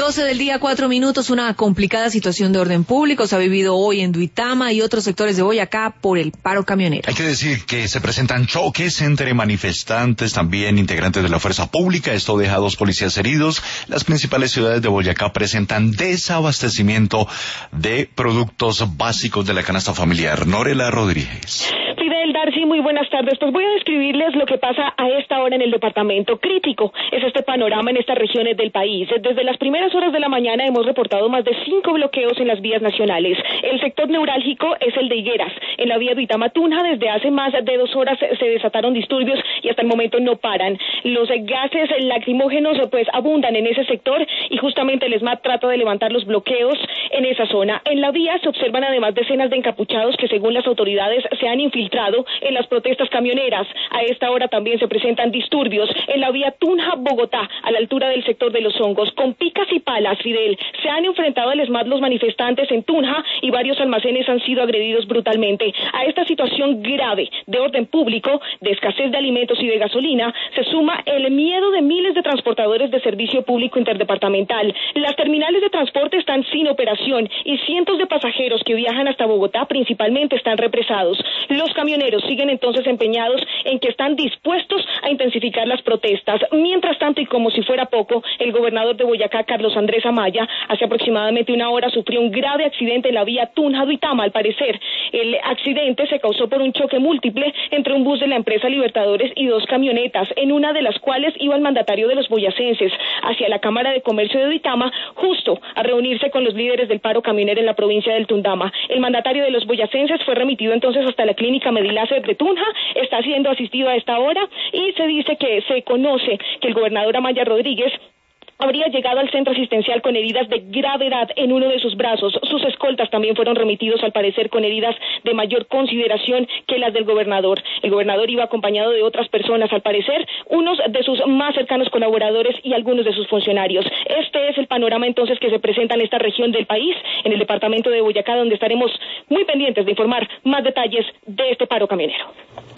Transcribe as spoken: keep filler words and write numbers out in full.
doce del día, cuatro minutos, una complicada situación de orden público se ha vivido hoy en Duitama y otros sectores de Boyacá por el paro camionero. Hay que decir que se presentan choques entre manifestantes, también integrantes de la fuerza pública. Esto deja a dos policías heridos. Las principales ciudades de Boyacá presentan desabastecimiento de productos básicos de la canasta familiar. Norela Rodríguez. Fidel, Darcy, muy buenas tardes. Pues voy a describirles lo que pasa a esta hora en el departamento. Crítico es este panorama en estas regiones del país. Desde las primeras horas de la mañana hemos reportado más de cinco bloqueos en las vías nacionales. El sector neurálgico es el de Higueras. En la vía Duitama-Tunja desde hace más de dos horas se desataron disturbios y hasta el momento no paran. Los gases lacrimógenos pues abundan en ese sector y justamente el ESMAD trata de levantar los bloqueos en esa zona. En la vía se observan además decenas de encapuchados que según las autoridades se han infiltrado en las protestas camioneras. A esta hora también se presentan disturbios en la vía Tunja-Bogotá, a la altura del sector de Los Hongos. Con picas y palas, Fidel, se han enfrentado al ESMAD los manifestantes en Tunja y varios almacenes han sido agredidos brutalmente. A esta situación grave de orden público, de escasez de alimentos y de gasolina, se suma el miedo de miles de transportadores de servicio público interdepartamental. Las terminales de transporte están sin operación y cientos de pasajeros que viajan hasta Bogotá principalmente están represados. Los camioneros siguen entonces empeñados en que están dispuestos a intensificar las protestas. Mientras tanto, y como si fuera poco, el gobernador de Boyacá, Carlos Andrés Amaya, hace aproximadamente una hora sufrió un grave accidente en la vía Tunja-Duitama. Al parecer, el accidente se causó por un choque múltiple entre un bus de la empresa Libertadores y dos camionetas, en una de las cuales iba el mandatario de los boyacenses hacia la Cámara de Comercio de Duitama, justo a reunirse con los líderes del paro camionero en la provincia del Tundama. El mandatario de los boyacenses fue remitido entonces hasta la clínica Medilácer de Tunja, está siendo asistido a esta hora y se dice que se conoce que el gobernador Amaya Rodríguez habría llegado al centro asistencial con heridas de gravedad en uno de sus brazos. Sus escoltas también fueron remitidos al parecer con heridas de mayor consideración que las del gobernador. El gobernador iba acompañado de otras personas, al parecer, unos de sus más cercanos colaboradores y algunos de sus funcionarios. Este es el panorama entonces que se presenta en esta región del país, en el departamento de Boyacá, donde estaremos muy pendientes de informar más detalles de este paro camionero.